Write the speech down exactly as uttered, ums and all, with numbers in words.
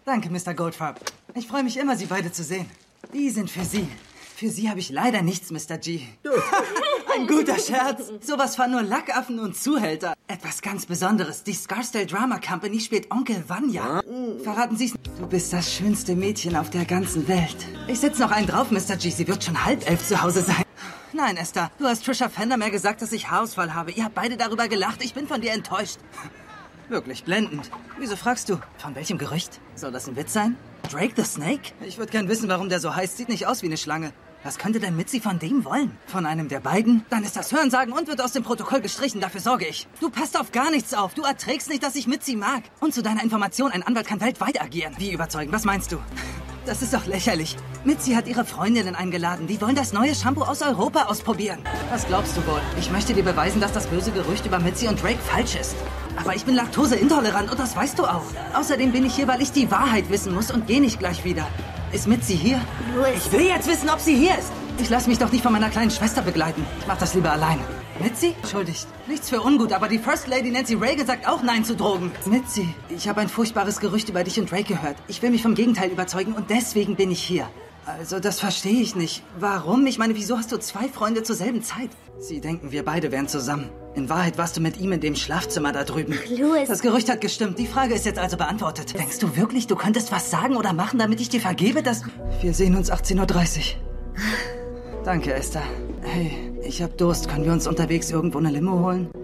Danke, Mister Goldfarb. Ich freue mich immer, Sie beide zu sehen. Die sind für Sie. Für Sie habe ich leider nichts, Mister G. Ein guter Scherz. Sowas fahren nur Lackaffen und Zuhälter. Etwas ganz Besonderes. Die Scarsdale Drama Company spielt Onkel Vanya. Verraten Sie's. Du bist das schönste Mädchen auf der ganzen Welt. Ich setz noch einen drauf, Mister G. Sie wird schon halb elf zu Hause sein. Nein, Esther. Du hast Trisha Fendermeer gesagt, dass ich Haarausfall habe. Ihr habt beide darüber gelacht. Ich bin von dir enttäuscht. Wirklich blendend. Wieso fragst du? Von welchem Gerücht? Soll das ein Witz sein? Drake the Snake? Ich würde gern wissen, warum der so heißt. Sieht nicht aus wie eine Schlange. Was könnte denn Mitzi von dem wollen? Von einem der beiden? Dann ist das Hörensagen und wird aus dem Protokoll gestrichen. Dafür sorge ich. Du passt auf gar nichts auf. Du erträgst nicht, dass ich Mitzi mag. Und zu deiner Information, ein Anwalt kann weltweit agieren. Wie überzeugend? Was meinst du? Das ist doch lächerlich. Mitzi hat ihre Freundinnen eingeladen. Die wollen das neue Shampoo aus Europa ausprobieren. Was glaubst du wohl? Ich möchte dir beweisen, dass das böse Gerücht über Mitzi und Drake falsch ist. Aber ich bin laktoseintolerant und das weißt du auch. Außerdem bin ich hier, weil ich die Wahrheit wissen muss und gehe nicht gleich wieder. Ist Mitzi hier? Louis. Ich will jetzt wissen, ob sie hier ist. Ich lasse mich doch nicht von meiner kleinen Schwester begleiten. Ich mach das lieber allein. Mitzi? Entschuldigt. Nichts für ungut, aber die First Lady Nancy Reagan sagt auch Nein zu Drogen. Mitzi, ich habe ein furchtbares Gerücht über dich und Drake gehört. Ich will mich vom Gegenteil überzeugen und deswegen bin ich hier. Also, das verstehe ich nicht. Warum? Ich meine, wieso hast du zwei Freunde zur selben Zeit? Sie denken, wir beide wären zusammen. In Wahrheit warst du mit ihm in dem Schlafzimmer da drüben. Ach, Louis. Das Gerücht hat gestimmt. Die Frage ist jetzt also beantwortet. Denkst du wirklich, du könntest was sagen oder machen, damit ich dir vergebe, dass... Wir sehen uns achtzehn Uhr dreißig. Danke, Esther. Hey, ich hab Durst. Können wir uns unterwegs irgendwo eine Limo holen?